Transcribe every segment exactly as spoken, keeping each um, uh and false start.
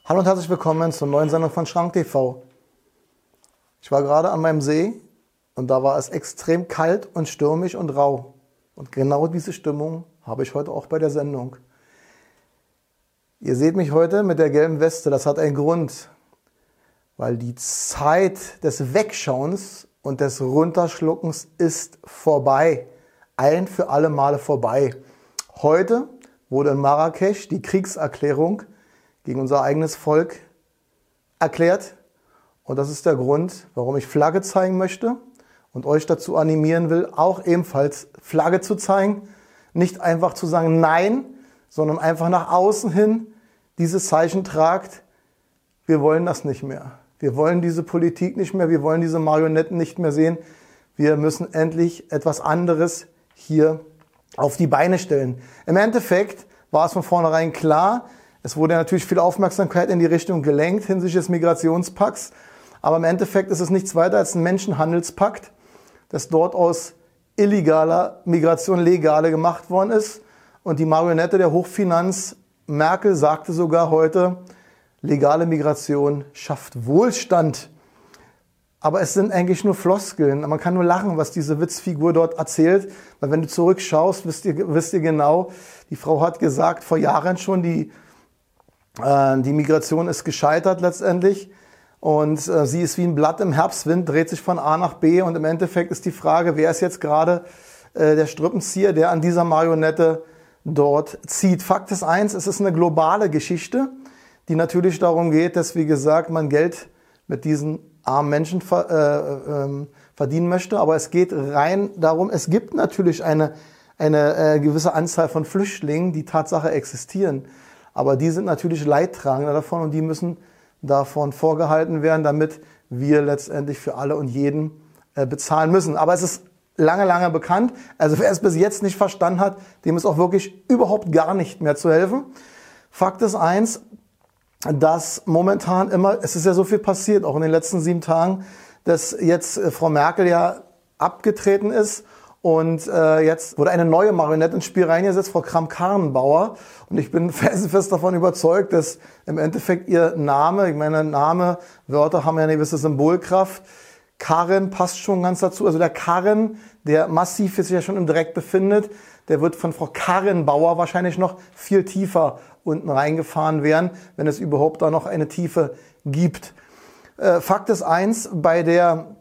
Hallo und herzlich willkommen zur neuen Sendung von Schrank T V. Ich war gerade an meinem See und da war es extrem kalt und stürmisch und rau. Und genau diese Stimmung habe ich heute auch bei der Sendung. Ihr seht mich heute mit der gelben Weste, das hat einen Grund. Weil die Zeit des Wegschauens und des Runterschluckens ist vorbei. Ein für alle Male vorbei. Heute wurde in Marrakesch die Kriegserklärung gegen unser eigenes Volk erklärt. Und das ist der Grund, warum ich Flagge zeigen möchte und euch dazu animieren will, auch ebenfalls Flagge zu zeigen. Nicht einfach zu sagen Nein, sondern einfach nach außen hin dieses Zeichen tragt. Wir wollen das nicht mehr. Wir wollen diese Politik nicht mehr. Wir wollen diese Marionetten nicht mehr sehen. Wir müssen endlich etwas anderes hier auf die Beine stellen. Im Endeffekt war es von vornherein klar, es wurde natürlich viel Aufmerksamkeit in die Richtung gelenkt hinsichtlich des Migrationspakts. Aber im Endeffekt ist es nichts weiter als ein Menschenhandelspakt, das dort aus illegaler Migration legale gemacht worden ist. Und die Marionette der Hochfinanz, Merkel, sagte sogar heute, legale Migration schafft Wohlstand. Aber es sind eigentlich nur Floskeln. Man kann nur lachen, was diese Witzfigur dort erzählt. Weil wenn du zurückschaust, wisst ihr, wisst ihr genau, die Frau hat gesagt, vor Jahren schon, die Die Migration ist gescheitert letztendlich und äh, sie ist wie ein Blatt im Herbstwind, dreht sich von A nach B und im Endeffekt ist die Frage, wer ist jetzt gerade äh, der Strippenzieher, der an dieser Marionette dort zieht. Fakt ist eins, es ist eine globale Geschichte, die natürlich darum geht, dass, wie gesagt, man Geld mit diesen armen Menschen ver, äh, äh, verdienen möchte, aber es geht rein darum, es gibt natürlich eine, eine äh, gewisse Anzahl von Flüchtlingen, die Tatsache existieren. Aber die sind natürlich Leidtragender davon und die müssen davon vorgehalten werden, damit wir letztendlich für alle und jeden äh, bezahlen müssen. Aber es ist lange, lange bekannt. Also wer es bis jetzt nicht verstanden hat, dem ist auch wirklich überhaupt gar nicht mehr zu helfen. Fakt ist eins, dass momentan immer, es ist ja so viel passiert, auch in den letzten sieben Tagen, dass jetzt äh, Frau Merkel ja abgetreten ist. Und äh, jetzt wurde eine neue Marionette ins Spiel reingesetzt, Frau Kramp-Karrenbauer. Und ich bin felsenfest davon überzeugt, dass im Endeffekt ihr Name, ich meine Name, Wörter haben ja eine gewisse Symbolkraft. Karren passt schon ganz dazu. Also der Karren, der massiv sich ja schon im Dreck befindet, der wird von Frau Karrenbauer wahrscheinlich noch viel tiefer unten reingefahren werden, wenn es überhaupt da noch eine Tiefe gibt. Äh, Fakt ist eins, bei der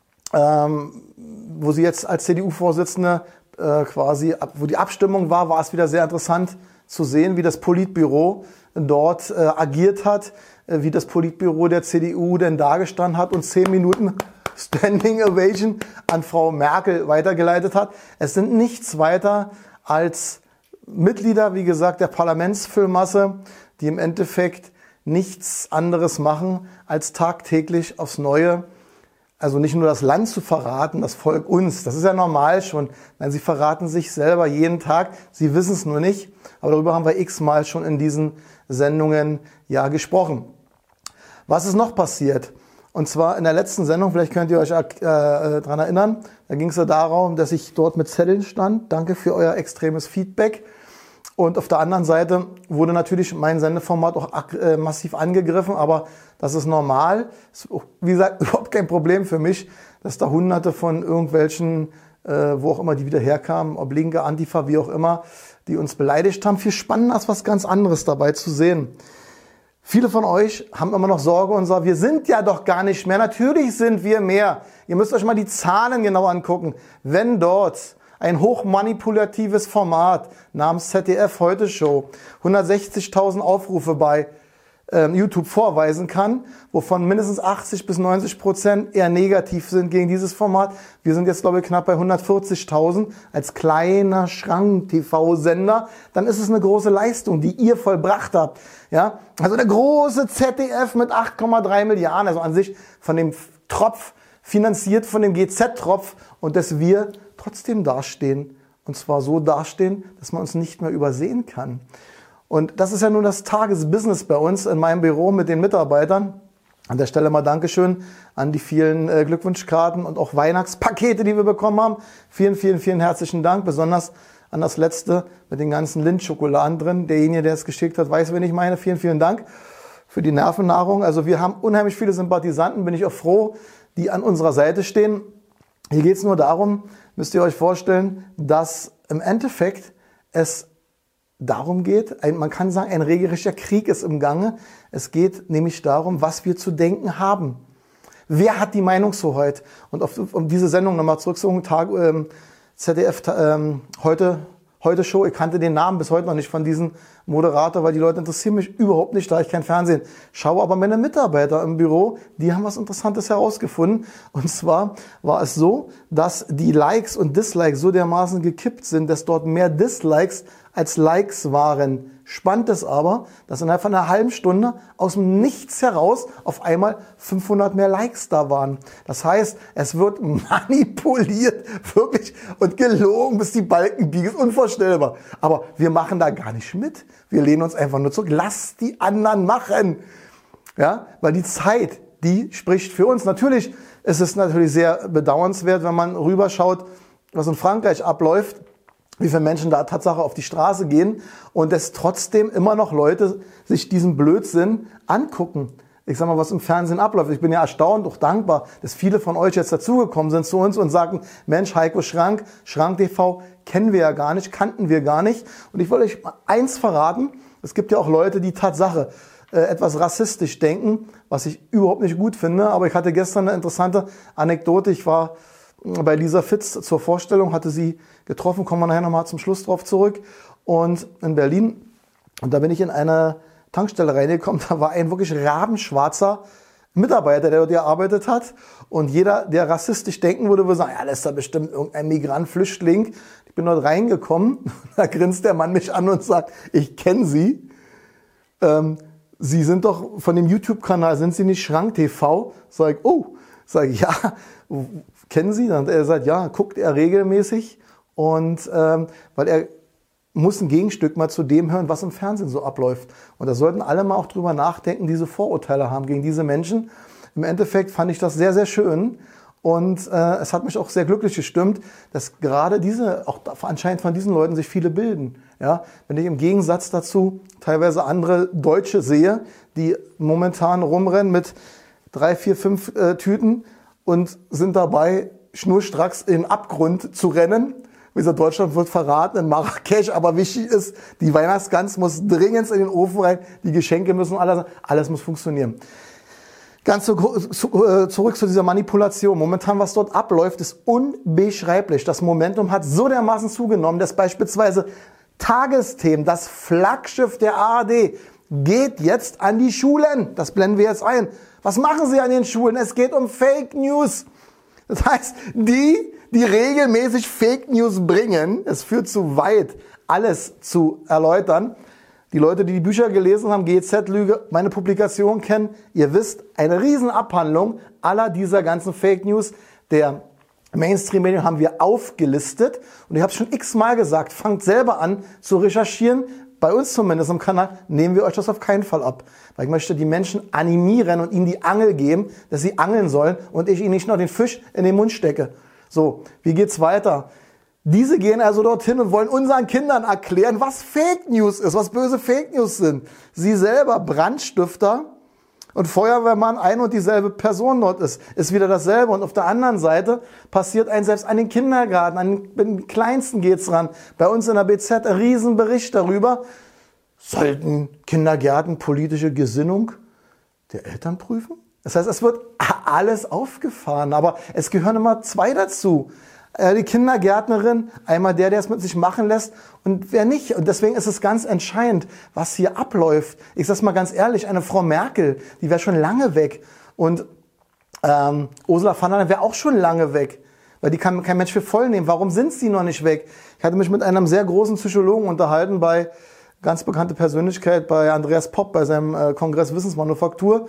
ähm, wo sie jetzt als C D U-Vorsitzende äh, quasi, wo die Abstimmung war, war es wieder sehr interessant zu sehen, wie das Politbüro dort äh, agiert hat, äh, wie das Politbüro der C D U denn dargestanden hat und zehn Minuten Standing Ovation an Frau Merkel weitergeleitet hat. Es sind nichts weiter als Mitglieder, wie gesagt, der Parlamentsfüllmasse, die im Endeffekt nichts anderes machen, als tagtäglich aufs Neue, also nicht nur das Land zu verraten, das Volk uns, das ist ja normal schon. Nein, sie verraten sich selber jeden Tag, sie wissen es nur nicht. Aber darüber haben wir x-mal schon in diesen Sendungen ja gesprochen. Was ist noch passiert? Und zwar in der letzten Sendung, vielleicht könnt ihr euch äh, daran erinnern, da ging es ja darum, dass ich dort mit Zetteln stand. Danke für euer extremes Feedback. Und auf der anderen Seite wurde natürlich mein Sendeformat auch äh, massiv angegriffen, aber das ist normal. Ist, wie gesagt, überhaupt kein Problem für mich, dass da hunderte von irgendwelchen, äh, wo auch immer die wieder herkamen, ob Linke, Antifa, wie auch immer, die uns beleidigt haben. Viel spannender ist was ganz anderes dabei zu sehen. Viele von euch haben immer noch Sorge und sagen, wir sind ja doch gar nicht mehr. Natürlich sind wir mehr. Ihr müsst euch mal die Zahlen genau angucken. Wenn dort ein hochmanipulatives Format namens Z D F Heute Show hundertsechzigtausend Aufrufe bei ähm, YouTube vorweisen kann, wovon mindestens achtzig bis neunzig Prozent eher negativ sind gegen dieses Format. Wir sind jetzt, glaube ich, knapp bei hundertvierzigtausend als kleiner Schrank-T V-Sender. Dann ist es eine große Leistung, die ihr vollbracht habt. Ja? Also der große Z D F mit acht Komma drei Milliarden, also an sich von dem Tropf, finanziert von dem G Z-Tropf und dass wir trotzdem dastehen. Und zwar so dastehen, dass man uns nicht mehr übersehen kann. Und das ist ja nun das Tagesbusiness bei uns in meinem Büro mit den Mitarbeitern. An der Stelle mal Dankeschön an die vielen äh, Glückwunschkarten und auch Weihnachtspakete, die wir bekommen haben. Vielen, vielen, vielen herzlichen Dank. Besonders an das letzte mit den ganzen Lindt-Schokoladen drin. Derjenige, der es geschickt hat, weiß, wen ich meine. Vielen, vielen Dank für die Nervennahrung. Also wir haben unheimlich viele Sympathisanten, bin ich auch froh, die an unserer Seite stehen. Hier geht es nur darum, müsst ihr euch vorstellen, dass im Endeffekt es darum geht, ein, man kann sagen, ein regelrechter Krieg ist im Gange. Es geht nämlich darum, was wir zu denken haben. Wer hat die Meinungshoheit? Und auf, um diese Sendung nochmal zurückzuholen, Tag, ähm, Z D F ähm, heute, heute Show, ich kannte den Namen bis heute noch nicht von diesem Moderator, weil die Leute interessieren mich überhaupt nicht, da ich kein Fernsehen schaue. Aber meine Mitarbeiter im Büro, die haben was Interessantes herausgefunden. Und zwar war es so, dass die Likes und Dislikes so dermaßen gekippt sind, dass dort mehr Dislikes als Likes waren. Spannend ist aber, dass innerhalb von einer halben Stunde aus dem Nichts heraus auf einmal fünfhundert mehr Likes da waren. Das heißt, es wird manipuliert, wirklich, und gelogen, bis die Balken biegen. Ist unvorstellbar. Aber wir machen da gar nicht mit. Wir lehnen uns einfach nur zurück. Lass die anderen machen. Ja, weil die Zeit, die spricht für uns. Natürlich ist es natürlich sehr bedauernswert, wenn man rüberschaut, was in Frankreich abläuft, wie viele Menschen da Tatsache auf die Straße gehen und es trotzdem immer noch Leute sich diesen Blödsinn angucken. Ich sag mal, was im Fernsehen abläuft. Ich bin ja erstaunt, auch dankbar, dass viele von euch jetzt dazugekommen sind zu uns und sagen, Mensch, Heiko Schrank, Schrank T V kennen wir ja gar nicht, kannten wir gar nicht. Und ich wollte euch mal eins verraten. Es gibt ja auch Leute, die Tatsache äh, etwas rassistisch denken, was ich überhaupt nicht gut finde. Aber ich hatte gestern eine interessante Anekdote. Ich war bei Lisa Fitz zur Vorstellung, hatte sie getroffen, kommen wir nachher nochmal zum Schluss drauf zurück, und in Berlin. Und da bin ich in eine Tankstelle reingekommen, da war ein wirklich rabenschwarzer Mitarbeiter, der dort gearbeitet hat. Und jeder, der rassistisch denken würde, würde sagen, ja, das ist da bestimmt irgendein Migrant, Flüchtling. Ich bin dort reingekommen, da grinst der Mann mich an und sagt, ich kenne Sie. Ähm, Sie sind doch von dem YouTube-Kanal, sind Sie nicht Schrank T V? Sag ich, oh, sag ich, ja, kennen Sie? Und er sagt, ja, guckt er regelmäßig. Und ähm, weil er muss ein Gegenstück mal zu dem hören, was im Fernsehen so abläuft. Und da sollten alle mal auch drüber nachdenken, diese Vorurteile haben gegen diese Menschen. Im Endeffekt fand ich das sehr, sehr schön. Und äh, es hat mich auch sehr glücklich gestimmt, dass gerade diese, auch anscheinend von diesen Leuten sich viele bilden. Ja, wenn ich im Gegensatz dazu teilweise andere Deutsche sehe, die momentan rumrennen mit drei, vier, fünf äh, Tüten und sind dabei, schnurstracks in den Abgrund zu rennen. Wie gesagt, Deutschland wird verraten in Marrakesch, aber wichtig ist, die Weihnachtsgans muss dringend in den Ofen rein, die Geschenke müssen, alles, alles muss funktionieren. Ganz zu, zu, äh, zurück zu dieser Manipulation. Momentan, was dort abläuft, ist unbeschreiblich. Das Momentum hat so dermaßen zugenommen, dass beispielsweise Tagesthemen, das Flaggschiff der A R D, geht jetzt an die Schulen. Das blenden wir jetzt ein. Was machen sie an den Schulen? Es geht um Fake News. Das heißt, die, die regelmäßig Fake News bringen, es führt zu weit, alles zu erläutern. Die Leute, die die Bücher gelesen haben, G Z-Lüge, meine Publikation kennen, ihr wisst, eine Riesenabhandlung aller dieser ganzen Fake News der Mainstream-Medien haben wir aufgelistet. Und ich habe es schon x-mal gesagt, fangt selber an zu recherchieren. Bei uns zumindest im Kanal nehmen wir euch das auf keinen Fall ab. Weil ich möchte die Menschen animieren und ihnen die Angel geben, dass sie angeln sollen und ich ihnen nicht noch den Fisch in den Mund stecke. So, wie geht's weiter? Diese gehen also dorthin und wollen unseren Kindern erklären, was Fake News ist, was böse Fake News sind. Sie selber, Brandstifter und Feuerwehrmann, ein und dieselbe Person dort ist, ist wieder dasselbe. Und auf der anderen Seite passiert ein selbst an den Kindergarten, an den Kleinsten geht's ran. Bei uns in der B Z ein Riesenbericht darüber, sollten Kindergärten politische Gesinnung der Eltern prüfen? Das heißt, es wird alles aufgefahren, aber es gehören immer zwei dazu. Die Kindergärtnerin, einmal der, der es mit sich machen lässt und wer nicht. Und deswegen ist es ganz entscheidend, was hier abläuft. Ich sag's mal ganz ehrlich, eine Frau Merkel, die wäre schon lange weg. Und ähm, Ursula von der Leyen wäre auch schon lange weg. Weil die kann kein Mensch für voll nehmen. Warum sind sie noch nicht weg? Ich hatte mich mit einem sehr großen Psychologen unterhalten bei ganz bekannte Persönlichkeit, bei Andreas Popp, bei seinem äh, Kongress Wissensmanufaktur.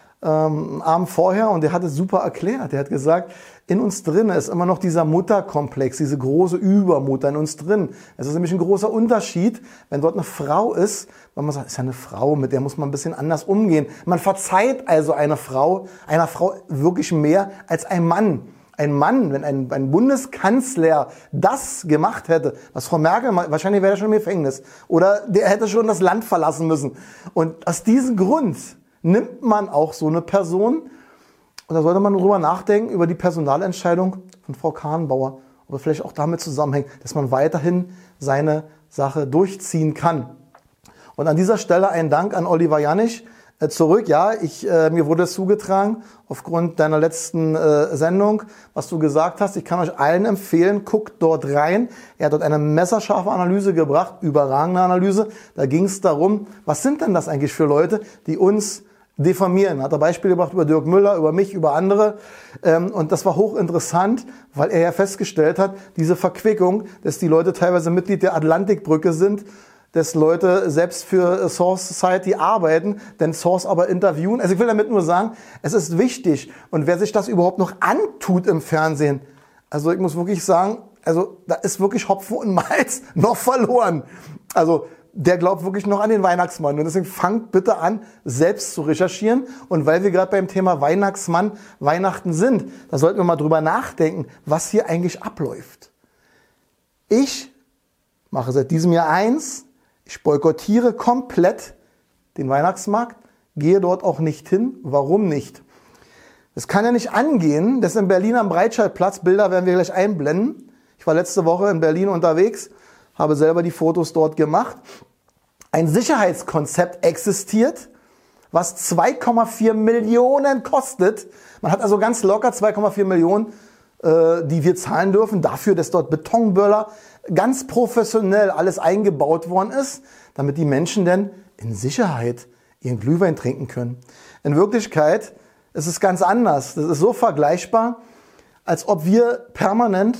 Ähm, Abend vorher, und der hat es super erklärt. Der hat gesagt, in uns drin ist immer noch dieser Mutterkomplex, diese große Übermutter in uns drin. Es ist nämlich ein großer Unterschied, wenn dort eine Frau ist, weil man sagt, ist ja eine Frau, mit der muss man ein bisschen anders umgehen. Man verzeiht also eine Frau, einer Frau wirklich mehr als ein Mann. Ein Mann, wenn ein, ein Bundeskanzler das gemacht hätte, was Frau Merkel, wahrscheinlich wäre er schon im Gefängnis. Oder der hätte schon das Land verlassen müssen. Und aus diesem Grund nimmt man auch so eine Person? Und da sollte man drüber nachdenken, über die Personalentscheidung von Frau Kahnbauer. Ob es vielleicht auch damit zusammenhängt, dass man weiterhin seine Sache durchziehen kann. Und an dieser Stelle ein Dank an Oliver Janich. Äh, zurück, ja, ich, äh, mir wurde es zugetragen, aufgrund deiner letzten äh, Sendung, was du gesagt hast. Ich kann euch allen empfehlen, guckt dort rein. Er hat dort eine messerscharfe Analyse gebracht, überragende Analyse. Da ging es darum, was sind denn das eigentlich für Leute, die uns diffamieren. Hat er Beispiele gebracht über Dirk Müller, über mich, über andere. Und das war hochinteressant, weil er ja festgestellt hat, diese Verquickung, dass die Leute teilweise Mitglied der Atlantikbrücke sind, dass Leute selbst für Source Society arbeiten, denn Source aber interviewen. Also ich will damit nur sagen, es ist wichtig. Und wer sich das überhaupt noch antut im Fernsehen, also ich muss wirklich sagen, also da ist wirklich Hopfen und Malz noch verloren. Also der glaubt wirklich noch an den Weihnachtsmann. Und deswegen fangt bitte an, selbst zu recherchieren. Und weil wir gerade beim Thema Weihnachtsmann, Weihnachten sind, da sollten wir mal drüber nachdenken, was hier eigentlich abläuft. Ich mache seit diesem Jahr eins, ich boykottiere komplett den Weihnachtsmarkt, gehe dort auch nicht hin. Warum nicht? Es kann ja nicht angehen, dass in Berlin am Breitscheidplatz, Bilder werden wir gleich einblenden. Ich war letzte Woche in Berlin unterwegs, habe selber die Fotos dort gemacht. Ein Sicherheitskonzept existiert, was zwei Komma vier Millionen kostet. Man hat also ganz locker zwei Komma vier Millionen, äh, die wir zahlen dürfen, dafür, dass dort Betonböller ganz professionell alles eingebaut worden ist, damit die Menschen denn in Sicherheit ihren Glühwein trinken können. In Wirklichkeit ist es ganz anders. Das ist so vergleichbar, als ob wir permanent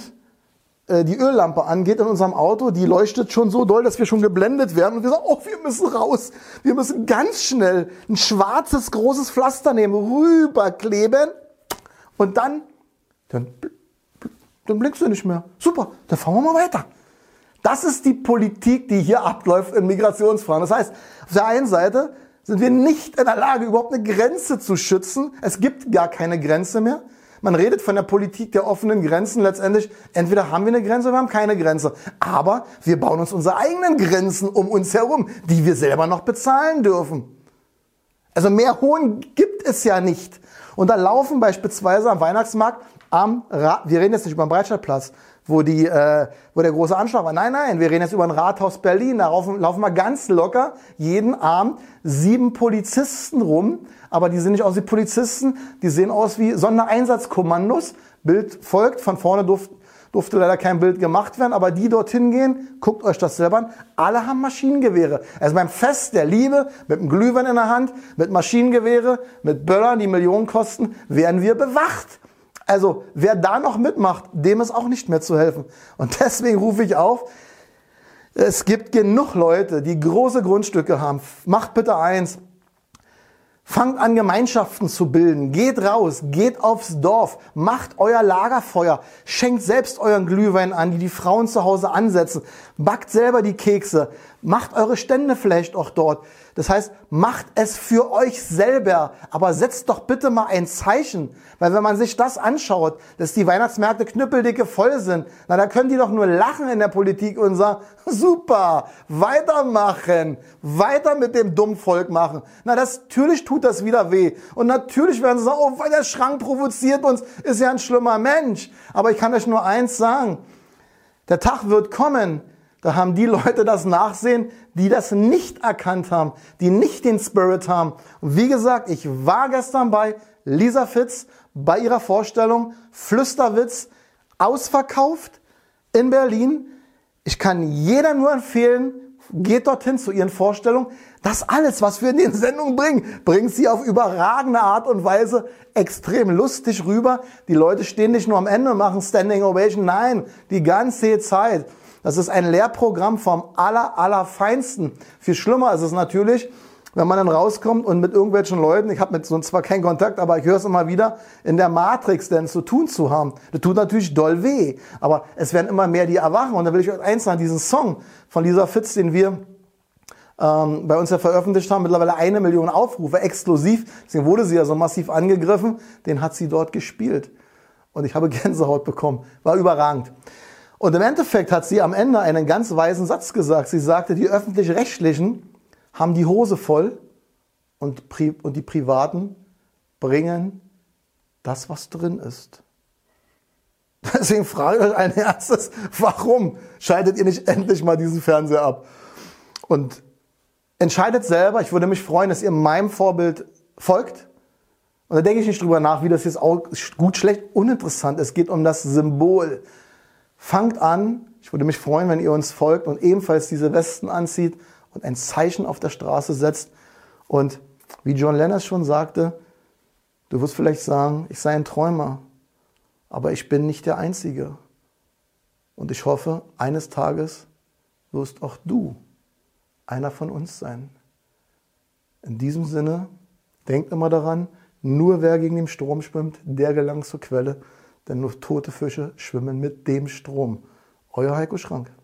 die Öllampe angeht in unserem Auto, die leuchtet schon so doll, dass wir schon geblendet werden und wir sagen, oh, wir müssen raus. Wir müssen ganz schnell ein schwarzes, großes Pflaster nehmen, rüberkleben und dann, dann, dann blinkst du nicht mehr. Super, dann fahren wir mal weiter. Das ist die Politik, die hier abläuft in Migrationsfragen. Das heißt, auf der einen Seite sind wir nicht in der Lage, überhaupt eine Grenze zu schützen. Es gibt gar keine Grenze mehr. Man redet von der Politik der offenen Grenzen. Letztendlich, entweder haben wir eine Grenze oder wir haben keine Grenze. Aber wir bauen uns unsere eigenen Grenzen um uns herum, die wir selber noch bezahlen dürfen. Also mehr Hohn gibt es ja nicht. Und da laufen beispielsweise am Weihnachtsmarkt am Ra- wir reden jetzt nicht über den Breitscheidplatz, wo, die, äh, wo der große Anschlag war. Nein, nein, wir reden jetzt über ein Rathaus Berlin. Da laufen, laufen wir ganz locker jeden Abend sieben Polizisten rum. Aber die sehen nicht aus wie Polizisten, die sehen aus wie Sondereinsatzkommandos. Bild folgt, von vorne durfte, durfte leider kein Bild gemacht werden, aber die dorthin gehen, guckt euch das selber an, alle haben Maschinengewehre. Also beim Fest der Liebe, mit einem Glühwein in der Hand, mit Maschinengewehre, mit Böllern, die Millionen kosten, werden wir bewacht. Also wer da noch mitmacht, dem ist auch nicht mehr zu helfen. Und deswegen rufe ich auf, es gibt genug Leute, die große Grundstücke haben. Macht bitte eins. Fangt an, Gemeinschaften zu bilden. Geht raus, geht aufs Dorf, macht euer Lagerfeuer, schenkt selbst euren Glühwein an, die die Frauen zu Hause ansetzen, backt selber die Kekse, macht eure Stände vielleicht auch dort. Das heißt, macht es für euch selber, aber setzt doch bitte mal ein Zeichen. Weil wenn man sich das anschaut, dass die Weihnachtsmärkte knüppeldicke voll sind, na, da können die doch nur lachen in der Politik und sagen, super, weitermachen, weiter mit dem dummen Volk machen. Na, das, natürlich tut das wieder weh. Und natürlich werden sie sagen, oh, weil der Schrank provoziert uns, ist ja ein schlimmer Mensch. Aber ich kann euch nur eins sagen, der Tag wird kommen, da haben die Leute das Nachsehen, die das nicht erkannt haben, die nicht den Spirit haben. Und wie gesagt, ich war gestern bei Lisa Fitz bei ihrer Vorstellung, Flüsterwitz, ausverkauft in Berlin. Ich kann jeder nur empfehlen, geht dorthin zu ihren Vorstellungen. Das alles, was wir in den Sendungen bringen, bringt sie auf überragende Art und Weise extrem lustig rüber. Die Leute stehen nicht nur am Ende und machen Standing Ovation, nein, die ganze Zeit. Das ist ein Lehrprogramm vom aller, allerfeinsten. Viel schlimmer ist es natürlich, wenn man dann rauskommt und mit irgendwelchen Leuten, ich habe mit so zwar keinen Kontakt, aber ich höre es immer wieder, in der Matrix denn zu tun zu haben. Das tut natürlich doll weh, aber es werden immer mehr die erwachen. Und da will ich euch eins sagen, diesen Song von Lisa Fitz, den wir ähm, bei uns ja veröffentlicht haben, mittlerweile eine Million Aufrufe, exklusiv, deswegen wurde sie ja so massiv angegriffen, den hat sie dort gespielt. Und ich habe Gänsehaut bekommen, war überragend. Und im Endeffekt hat sie am Ende einen ganz weisen Satz gesagt. Sie sagte, die Öffentlich-Rechtlichen haben die Hose voll und, Pri und die Privaten bringen das, was drin ist. Deswegen frage ich euch ein erstes, warum schaltet ihr nicht endlich mal diesen Fernseher ab? Und entscheidet selber. Ich würde mich freuen, dass ihr meinem Vorbild folgt. Und da denke ich nicht drüber nach, wie das jetzt auch gut, schlecht, uninteressant ist. Es geht um das Symbol. Fangt an. Ich würde mich freuen, wenn ihr uns folgt und ebenfalls diese Westen anzieht und ein Zeichen auf der Straße setzt. Und wie John Lennon schon sagte, du wirst vielleicht sagen, ich sei ein Träumer, aber ich bin nicht der Einzige. Und ich hoffe, eines Tages wirst auch du einer von uns sein. In diesem Sinne, denkt immer daran, nur wer gegen den Strom schwimmt, der gelangt zur Quelle, denn nur tote Fische schwimmen mit dem Strom. Euer Heiko Schrank.